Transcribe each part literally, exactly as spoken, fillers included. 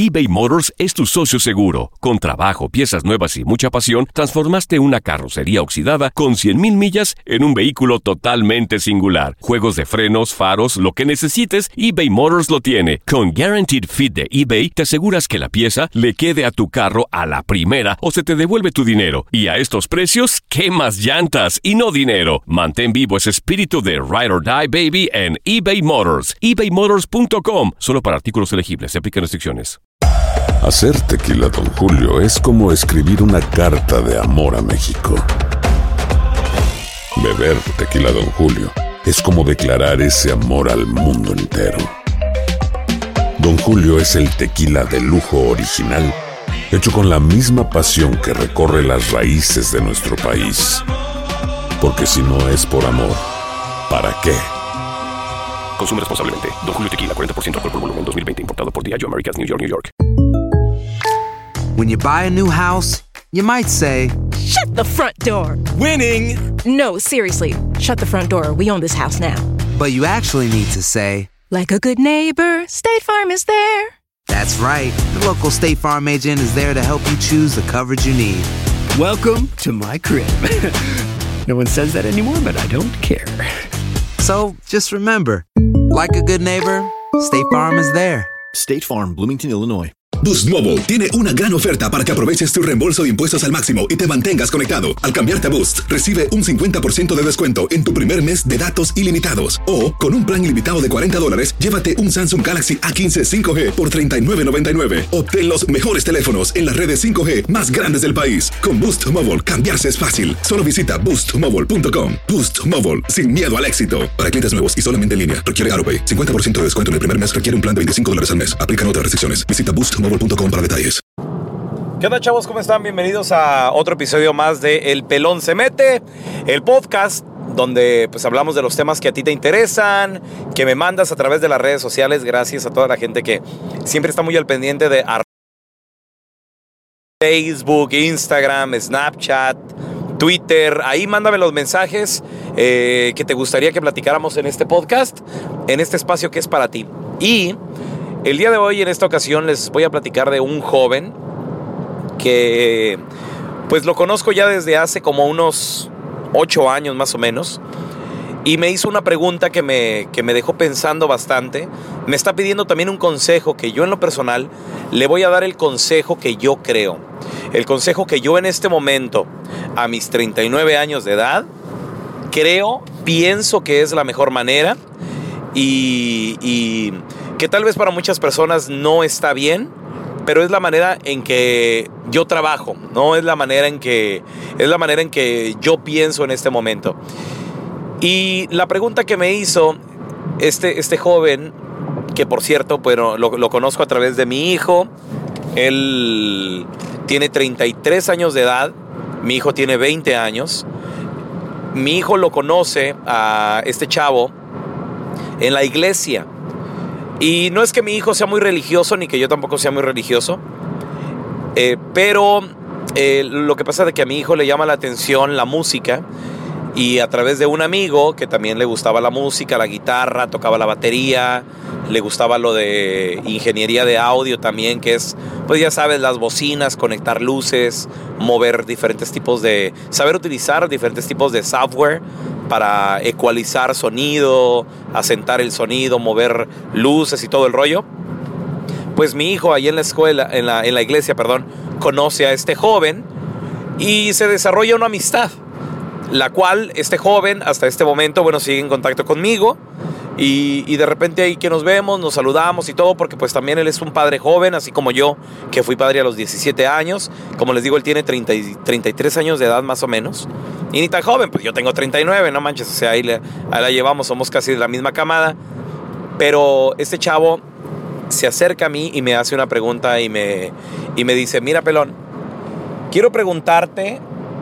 eBay Motors es tu socio seguro. Con trabajo, piezas nuevas y mucha pasión, transformaste una carrocería oxidada con cien mil millas en un vehículo totalmente singular. Juegos de frenos, faros, lo que necesites, eBay Motors lo tiene. Con Guaranteed Fit de eBay, te aseguras que la pieza le quede a tu carro a la primera o se te devuelve tu dinero. Y a estos precios, ¿qué más llantas y no dinero? Mantén vivo ese espíritu de Ride or Die, baby, en eBay Motors. ebay motors punto com. Solo para artículos elegibles. Se aplican restricciones. Hacer tequila Don Julio es como escribir una carta de amor a México. Beber tequila Don Julio es como declarar ese amor al mundo entero. Don Julio es el tequila de lujo original, hecho con la misma pasión que recorre las raíces de nuestro país. Porque si no es por amor, ¿para qué? Consume responsablemente. Don Julio Tequila, cuarenta por ciento alcohol por volumen, dos mil veinte. Importado por Diageo Americas, New York, New York. When you buy a new house, you might say, "Shut the front door." Winning! No, seriously. Shut the front door. We own this house now. But you actually need to say, like a good neighbor, State Farm is there. That's right. The local State Farm agent is there to help you choose the coverage you need. Welcome to my crib. No one says that anymore, but I don't care. So, just remember, like a good neighbor, State Farm is there. State Farm, Bloomington, Illinois. Boost Mobile tiene una gran oferta para que aproveches tu reembolso de impuestos al máximo y te mantengas conectado. Al cambiarte a Boost, recibe un cincuenta por ciento de descuento en tu primer mes de datos ilimitados. O, con un plan ilimitado de cuarenta dólares, llévate un Samsung Galaxy A quince cinco G por treinta y nueve noventa y nueve. Obtén los mejores teléfonos en las redes cinco G más grandes del país. Con Boost Mobile, cambiarse es fácil. Solo visita boost mobile punto com. Boost Mobile, sin miedo al éxito. Para clientes nuevos y solamente en línea, requiere AutoPay. cincuenta por ciento de descuento en el primer mes, requiere un plan de veinticinco dólares al mes. Aplican otras restricciones. Visita boost mobile punto com para detalles. ¿Qué onda, chavos? ¿Cómo están? Bienvenidos a otro episodio más de El Pelón se Mete, el podcast donde pues hablamos de los temas que a ti te interesan, que me mandas a través de las redes sociales. Gracias a toda la gente que siempre está muy al pendiente de Facebook, Instagram, Snapchat, Twitter. Ahí mándame los mensajes eh, que te gustaría que platicáramos en este podcast, en este espacio que es para ti. Y el día de hoy, en esta ocasión, les voy a platicar de un joven que pues lo conozco ya desde hace como unos ocho años más o menos, y me hizo una pregunta que me, que me dejó pensando bastante. Me está pidiendo también un consejo que yo en lo personal le voy a dar, el consejo que yo creo, el consejo que yo en este momento, a mis treinta y nueve años de edad, creo, pienso que es la mejor manera, y, y que tal vez para muchas personas no está bien, pero es la manera en que yo trabajo, no es la manera en que es la manera en que yo pienso en este momento. Y la pregunta que me hizo este, este joven, que por cierto, bueno, lo, lo conozco a través de mi hijo. Él tiene treinta y tres años de edad, mi hijo tiene veinte años. Mi hijo lo conoce a este chavo en la iglesia. Y no es que mi hijo sea muy religioso, ni que yo tampoco sea muy religioso, eh, pero eh, lo que pasa es que a mi hijo le llama la atención la música, y a través de un amigo que también le gustaba la música, la guitarra, tocaba la batería, le gustaba lo de ingeniería de audio también, que es, pues ya sabes, las bocinas, conectar luces, mover diferentes tipos de, saber utilizar diferentes tipos de software para ecualizar sonido, asentar el sonido, mover luces y todo el rollo. Pues mi hijo ahí en la escuela, en la, en la iglesia, perdón, conoce a este joven y se desarrolla una amistad, la cual este joven hasta este momento, bueno, sigue en contacto conmigo, y, y de repente ahí que nos vemos, nos saludamos y todo, porque pues también él es un padre joven, así como yo, que fui padre a los diecisiete años. Como les digo, él tiene treinta y, treinta y tres años de edad más o menos, y ni tan joven, pues yo tengo treinta y nueve, no manches, o sea, ahí, le, ahí la llevamos, somos casi de la misma camada. Pero este chavo se acerca a mí y me hace una pregunta y me, y me dice: mira, pelón, quiero preguntarte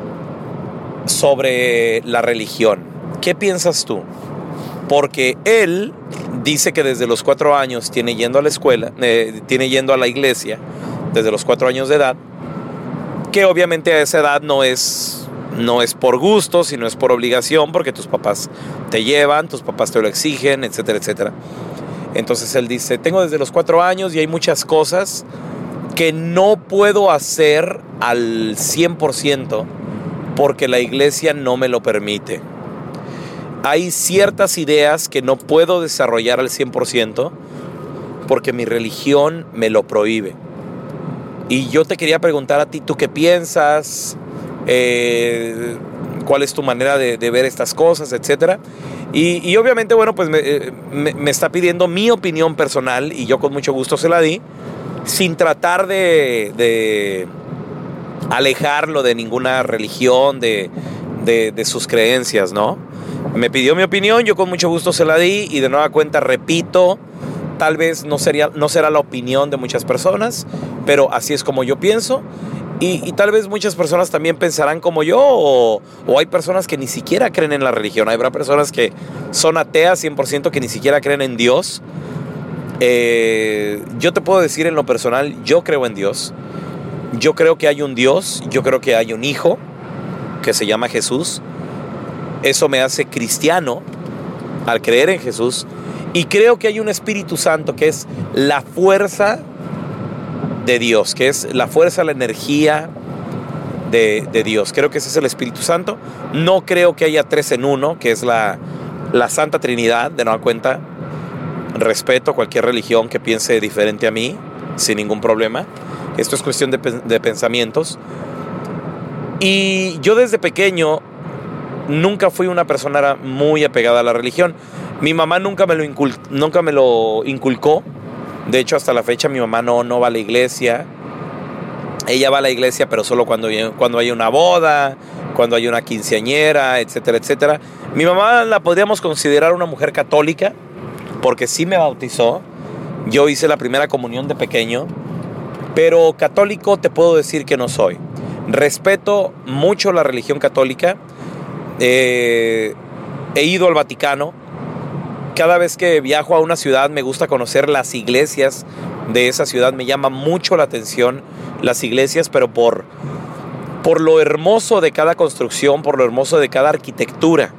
sobre la religión. ¿Qué piensas tú? Porque él dice que desde los cuatro años tiene yendo a la escuela, eh, tiene yendo a la iglesia, desde los cuatro años de edad, que obviamente a esa edad no es, no es por gusto, sino es por obligación, porque tus papás te llevan, tus papás te lo exigen, etcétera, etcétera. Entonces él dice: tengo desde los cuatro años y hay muchas cosas que no puedo hacer al cien por ciento porque la iglesia no me lo permite. Hay ciertas ideas que no puedo desarrollar al cien por ciento porque mi religión me lo prohíbe. Y yo te quería preguntar a ti, ¿tú qué piensas? Eh, ¿Cuál es tu manera de, de ver estas cosas, etcétera? Y, y obviamente, bueno, pues me, me, me está pidiendo mi opinión personal y yo con mucho gusto se la di, sin tratar de, de alejarlo de ninguna religión, de, de, de sus creencias, ¿no? Me pidió mi opinión, yo con mucho gusto se la di y de nueva cuenta repito, tal vez no, sería, no será la opinión de muchas personas, pero así es como yo pienso. Y, y tal vez muchas personas también pensarán como yo, o, o hay personas que ni siquiera creen en la religión. Habrá personas que son ateas cien por ciento, que ni siquiera creen en Dios. Eh, yo te puedo decir en lo personal, yo creo en Dios. Yo creo que hay un Dios, yo creo que hay un Hijo que se llama Jesús. Eso me hace cristiano al creer en Jesús. Y creo que hay un Espíritu Santo que es la fuerza de Dios, que es la fuerza, la energía de, de Dios. Creo que ese es el Espíritu Santo. No creo que haya tres en uno, que es la, la Santa Trinidad. De nueva cuenta, respeto cualquier religión que piense diferente a mí, sin ningún problema. Esto es cuestión de, de pensamientos. Y yo desde pequeño nunca fui una persona muy apegada a la religión. Mi mamá nunca me lo, incul- nunca me lo inculcó. De hecho, hasta la fecha mi mamá no, no va a la iglesia. Ella va a la iglesia, pero solo cuando, cuando hay una boda, cuando hay una quinceañera, etcétera, etcétera. Mi mamá la podríamos considerar una mujer católica, porque sí me bautizó. Yo hice la primera comunión de pequeño, pero católico te puedo decir que no soy. Respeto mucho la religión católica. Eh, he ido al Vaticano. Cada vez que viajo a una ciudad me gusta conocer las iglesias de esa ciudad. Me llama mucho la atención las iglesias, pero por, por lo hermoso de cada construcción, por lo hermoso de cada arquitectura.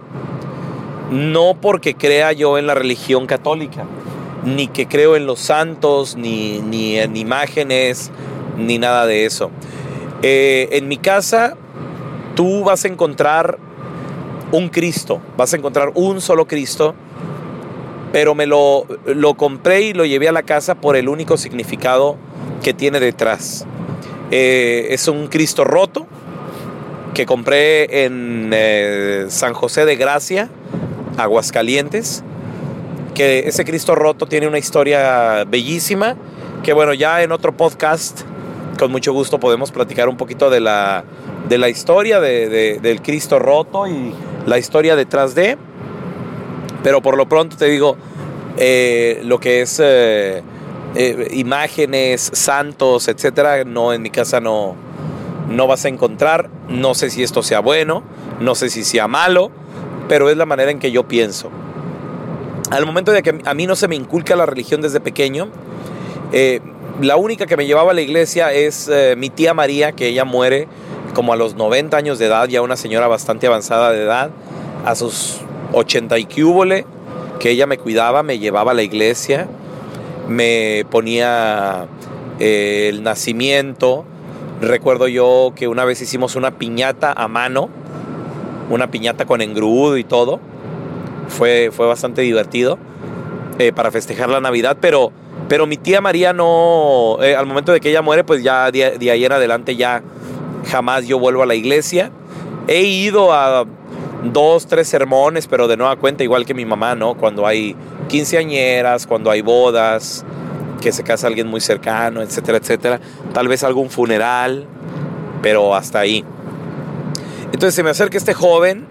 No porque crea yo en la religión católica, ni que creo en los santos, ni, ni en imágenes, ni nada de eso. Eh, en mi casa tú vas a encontrar un Cristo, vas a encontrar un solo Cristo, pero me lo, lo compré y lo llevé a la casa por el único significado que tiene detrás. Eh, es un Cristo roto que compré en eh, San José de Gracia, Aguascalientes, que ese Cristo roto tiene una historia bellísima, que bueno, ya en otro podcast con mucho gusto podemos platicar un poquito de la, de la historia de, de, del Cristo roto y la historia detrás de. Pero por lo pronto te digo, eh, lo que es eh, eh, imágenes, santos, etcétera, no, en mi casa no, no vas a encontrar. No sé si esto sea bueno, no sé si sea malo, pero es la manera en que yo pienso. Al momento de que a mí no se me inculca la religión desde pequeño, eh, la única que me llevaba a la iglesia es eh, mi tía María, que ella muere como a los noventa años de edad, ya una señora bastante avanzada de edad, a sus ochenta y cúbole, que ella me cuidaba, me llevaba a la iglesia, me ponía eh, el nacimiento. Recuerdo yo que una vez hicimos una piñata a mano, una piñata con engrudo y todo. Fue, fue bastante divertido eh, para festejar la Navidad, pero, pero mi tía María no, eh, al momento de que ella muere, pues ya de, de ahí en adelante ya jamás yo vuelvo a la iglesia. He ido a dos, tres sermones, pero de nueva cuenta, igual que mi mamá, ¿no? Cuando hay quinceañeras, cuando hay bodas, que se casa alguien muy cercano, etcétera, etcétera. Tal vez algún funeral, pero hasta ahí. Entonces se me acerca este joven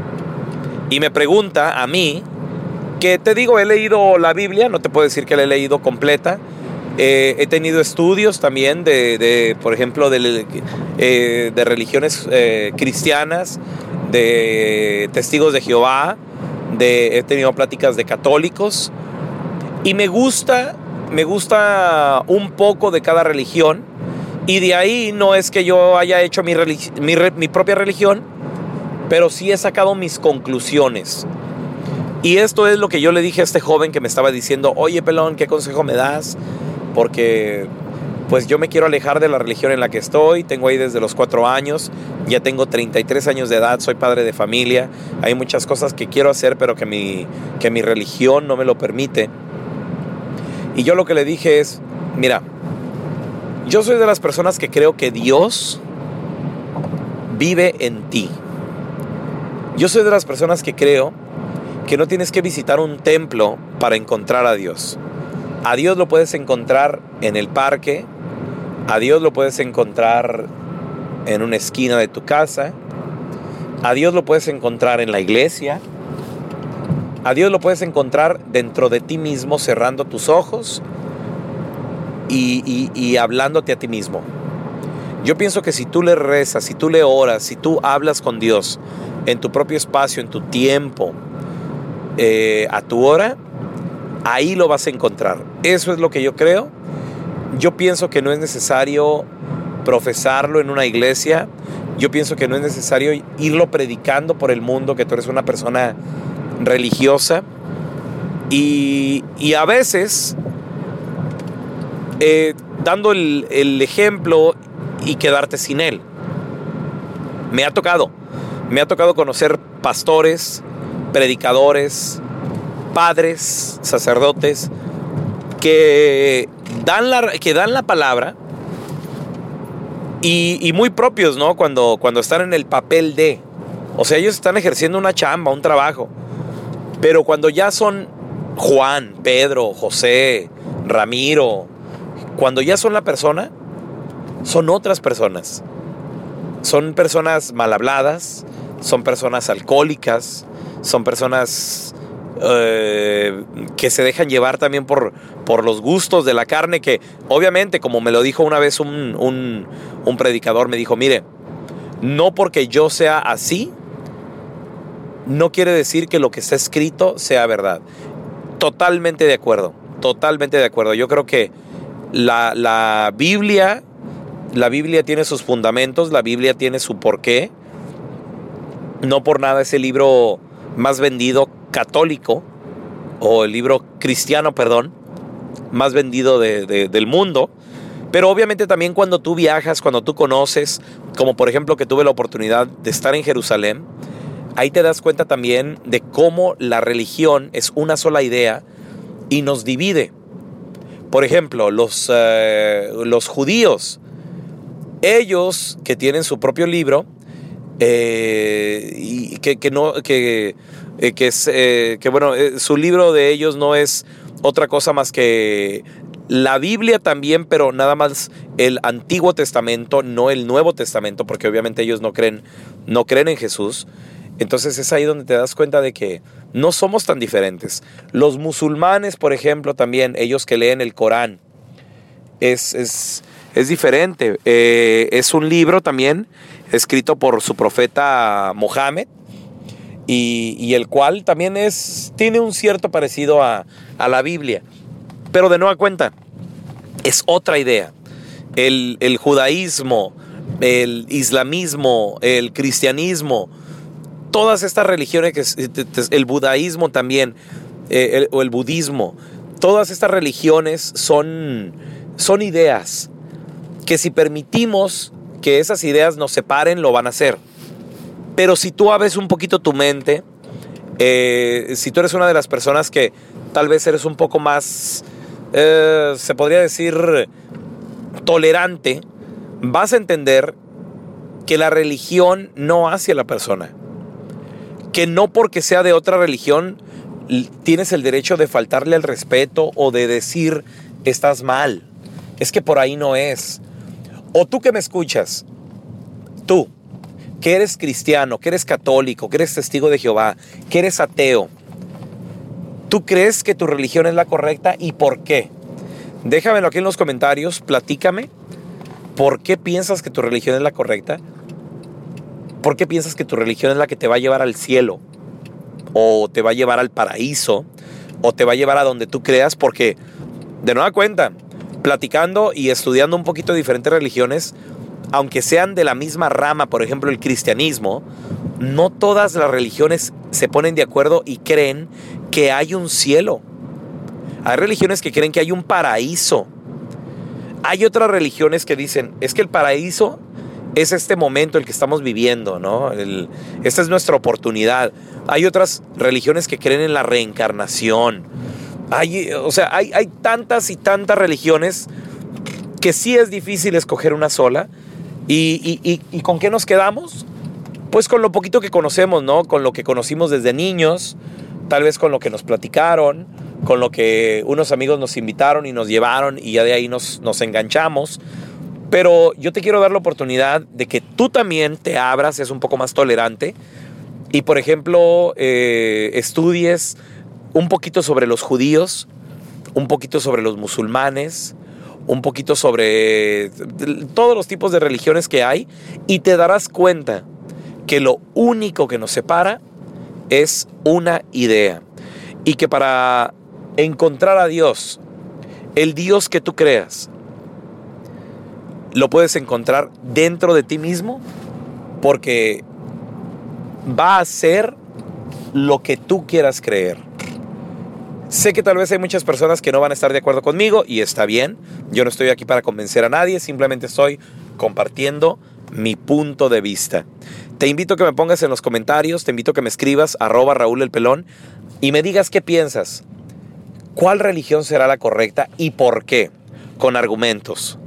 y me pregunta a mí, que te digo, he leído la Biblia, no te puedo decir que la he leído completa. Eh, he tenido estudios también de, de por ejemplo, de, eh, de religiones eh, cristianas, de testigos de Jehová, de, he tenido pláticas de católicos y me gusta, me gusta un poco de cada religión, y de ahí no es que yo haya hecho mi, religi- mi, re- mi propia religión, pero sí he sacado mis conclusiones. Y esto es lo que yo le dije a este joven que me estaba diciendo: oye, pelón, ¿qué consejo me das? Porque pues yo me quiero alejar de la religión en la que estoy. Tengo ahí desde los cuatro años, ya tengo treinta y tres años de edad, soy padre de familia. Hay muchas cosas que quiero hacer, pero que mi, que mi religión no me lo permite. Y yo lo que le dije es, mira, yo soy de las personas que creo que Dios vive en ti. Yo soy de las personas que creo que no tienes que visitar un templo para encontrar a Dios. A Dios lo puedes encontrar en el parque, a Dios lo puedes encontrar en una esquina de tu casa, a Dios lo puedes encontrar en la iglesia, a Dios lo puedes encontrar dentro de ti mismo, cerrando tus ojos y, y, y hablándote a ti mismo. Yo pienso que si tú le rezas, si tú le oras, si tú hablas con Dios en tu propio espacio, en tu tiempo, eh, a tu hora, ahí lo vas a encontrar. Eso es lo que yo creo. Yo pienso que no es necesario profesarlo en una iglesia. Yo pienso que no es necesario irlo predicando por el mundo, que tú eres una persona religiosa. Y, y a veces, eh, dando el, el ejemplo y quedarte sin él. Me ha tocado. Me ha tocado conocer pastores, predicadores, padres, sacerdotes, que dan la, que dan la palabra y, y muy propios, ¿no? Cuando, cuando están en el papel de... O sea, ellos están ejerciendo una chamba, un trabajo. Pero cuando ya son Juan, Pedro, José, Ramiro, cuando ya son la persona, son otras personas. Son personas mal habladas, son personas alcohólicas, son personas eh, que se dejan llevar también por, por los gustos de la carne, que obviamente, como me lo dijo una vez un, un, un predicador, me dijo, mire, no porque yo sea así, no quiere decir que lo que está escrito sea verdad. Totalmente de acuerdo, totalmente de acuerdo. Yo creo que la, la Biblia... La Biblia tiene sus fundamentos, la Biblia tiene su porqué. No por nada es el libro más vendido católico, o el libro cristiano, perdón, más vendido de, de, del mundo. Pero obviamente también cuando tú viajas, cuando tú conoces, como por ejemplo que tuve la oportunidad de estar en Jerusalén, ahí te das cuenta también de cómo la religión es una sola idea y nos divide. Por ejemplo, los, eh, los judíos, ellos que tienen su propio libro, eh, y que, que no, que, eh, que, es, eh, que bueno, eh, su libro de ellos no es otra cosa más que la Biblia también, pero nada más el Antiguo Testamento, no el Nuevo Testamento, porque obviamente ellos no creen, no creen en Jesús. Entonces es ahí donde te das cuenta de que no somos tan diferentes. Los musulmanes, por ejemplo, también, ellos que leen el Corán, es... es Es diferente, eh, es un libro también escrito por su profeta Mohammed y, y el cual también es, tiene un cierto parecido a, a la Biblia, pero de nueva cuenta es otra idea. El, el judaísmo, el islamismo, el cristianismo, todas estas religiones, el budaísmo también, eh, el, o el budismo, todas estas religiones son, son ideas que si permitimos que esas ideas nos separen, lo van a hacer. Pero si tú abres un poquito tu mente, eh, si tú eres una de las personas que tal vez eres un poco más, eh, se podría decir, tolerante, vas a entender que la religión no hace a la persona. Que no porque sea de otra religión tienes el derecho de faltarle al respeto o de decir estás mal. Es que por ahí no es. O tú que me escuchas, tú, que eres cristiano, que eres católico, que eres testigo de Jehová, que eres ateo, ¿tú crees que tu religión es la correcta y por qué? Déjamelo aquí en los comentarios, platícame. ¿Por qué piensas que tu religión es la correcta? ¿Por qué piensas que tu religión es la que te va a llevar al cielo? ¿O te va a llevar al paraíso? ¿O te va a llevar a donde tú creas? Porque, de nueva cuenta, platicando y estudiando un poquito de diferentes religiones, aunque sean de la misma rama, por ejemplo el cristianismo, no todas las religiones se ponen de acuerdo y creen que hay un cielo. Hay religiones que creen que hay un paraíso. Hay otras religiones que dicen, es que el paraíso es este momento el que estamos viviendo, ¿no? El, esta es nuestra oportunidad. Hay otras religiones que creen en la reencarnación. Hay, o sea, hay, hay tantas y tantas religiones que sí es difícil escoger una sola. ¿Y, y, y, y con qué nos quedamos? Pues con lo poquito que conocemos, ¿no? Con lo que conocimos desde niños, tal vez con lo que nos platicaron, con lo que unos amigos nos invitaron y nos llevaron y ya de ahí nos, nos enganchamos. Pero yo te quiero dar la oportunidad de que tú también te abras, seas un poco más tolerante y, por ejemplo, eh, estudies un poquito sobre los judíos, un poquito sobre los musulmanes, un poquito sobre todos los tipos de religiones que hay y te darás cuenta que lo único que nos separa es una idea y que para encontrar a Dios, el Dios que tú creas, lo puedes encontrar dentro de ti mismo porque va a ser lo que tú quieras creer. Sé que tal vez hay muchas personas que no van a estar de acuerdo conmigo y está bien. Yo no estoy aquí para convencer a nadie, simplemente estoy compartiendo mi punto de vista. Te invito a que me pongas en los comentarios, te invito a que me escribas arroba Raúl el Pelón y me digas qué piensas. ¿Cuál religión será la correcta y por qué? Con argumentos.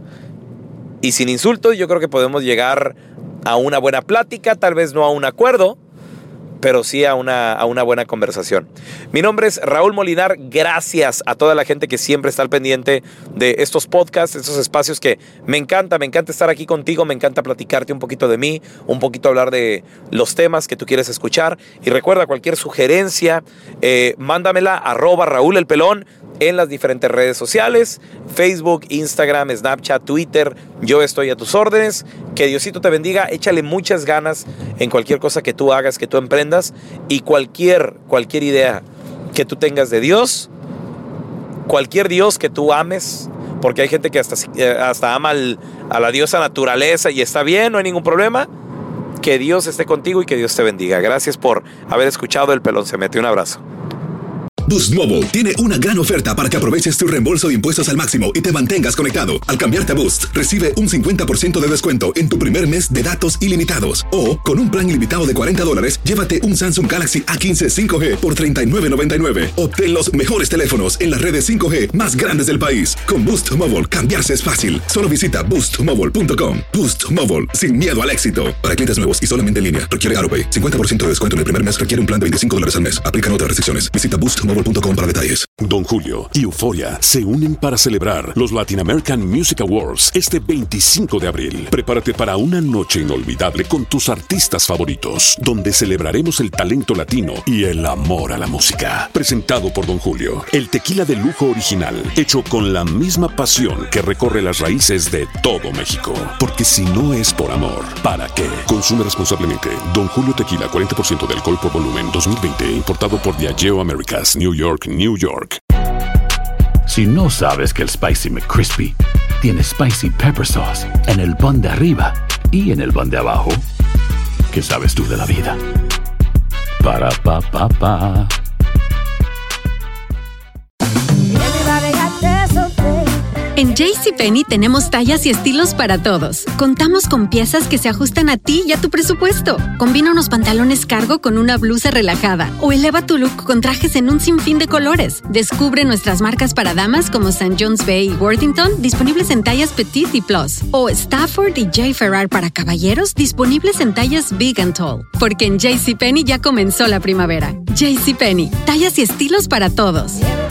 Y sin insultos, yo creo que podemos llegar a una buena plática, tal vez no a un acuerdo, pero sí a una, a una buena conversación. Mi nombre es Raúl Molinar. Gracias a toda la gente que siempre está al pendiente de estos podcasts, estos espacios que me encanta, me encanta estar aquí contigo, me encanta platicarte un poquito de mí, un poquito hablar de los temas que tú quieres escuchar. Y recuerda, cualquier sugerencia, eh, mándamela arroba Raúl el Pelón en las diferentes redes sociales, Facebook, Instagram, Snapchat, Twitter. Yo estoy a tus órdenes. Que Diosito te bendiga. Échale muchas ganas en cualquier cosa que tú hagas, que tú emprendas. Y cualquier, cualquier idea que tú tengas de Dios, cualquier Dios que tú ames, porque hay gente que hasta, hasta ama al, a la diosa naturaleza y está bien, no hay ningún problema. Que Dios esté contigo y que Dios te bendiga. Gracias por haber escuchado El Pelón Se Mete. Un abrazo. Boost Mobile tiene una gran oferta para que aproveches tu reembolso de impuestos al máximo y te mantengas conectado. Al cambiarte a Boost, recibe un cincuenta por ciento de descuento en tu primer mes de datos ilimitados. O, con un plan ilimitado de cuarenta dólares, llévate un Samsung Galaxy A quince cinco G por treinta y nueve noventa y nueve. Obtén los mejores teléfonos en las redes cinco G más grandes del país. Con Boost Mobile, cambiarse es fácil. Solo visita boost mobile punto com. Boost Mobile, sin miedo al éxito. Para clientes nuevos y solamente en línea, requiere AutoPay. cincuenta por ciento de descuento en el primer mes, requiere un plan de veinticinco dólares al mes. Aplican otras restricciones. Visita boost mobile punto com para detalles. Don Julio y Euforia se unen para celebrar los Latin American Music Awards este veinticinco de abril. Prepárate para una noche inolvidable con tus artistas favoritos, donde celebraremos el talento latino y el amor a la música. Presentado por Don Julio, el tequila de lujo original, hecho con la misma pasión que recorre las raíces de todo México. Porque si no es por amor, ¿para qué? Consume responsablemente. Don Julio Tequila, cuarenta por ciento de alcohol por volumen, dos mil veinte, importado por Diageo Americas, New York, New York. Si no sabes que el Spicy McCrispy tiene Spicy Pepper Sauce en el pan de arriba y en el pan de abajo, ¿qué sabes tú de la vida? Para, pa, pa, pa. En JCPenney tenemos tallas y estilos para todos. Contamos con piezas que se ajustan a ti y a tu presupuesto. Combina unos pantalones cargo con una blusa relajada o eleva tu look con trajes en un sinfín de colores. Descubre nuestras marcas para damas como Saint John's Bay y Worthington, disponibles en tallas Petite y Plus. O Stafford y J. Ferrar para caballeros, disponibles en tallas Big and Tall. Porque en JCPenney ya comenzó la primavera. JCPenney, tallas y estilos para todos.